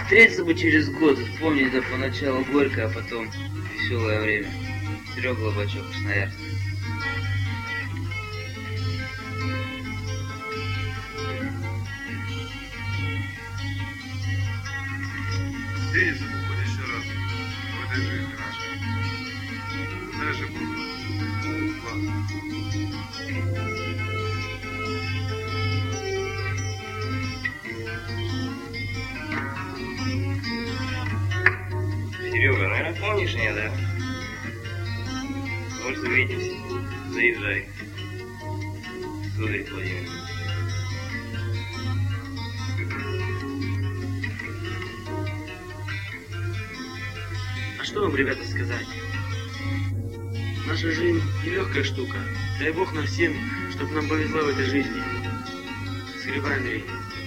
Встретиться бы через год, вспомнить это поначалу горько, а потом веселое время. Серега Лобачев, Красноярск. Встретиться бы хоть еще раз в этой жизни нашей. Дальше будет классно. Серега, наверное, помнишь меня, да? Может, увидимся. Заезжай. Сударь Владимир. А что вам, ребята, сказать? Наша жизнь нелегкая штука. Дай Бог нам всем, чтобы нам повезло в этой жизни. Скрипай, Андрей.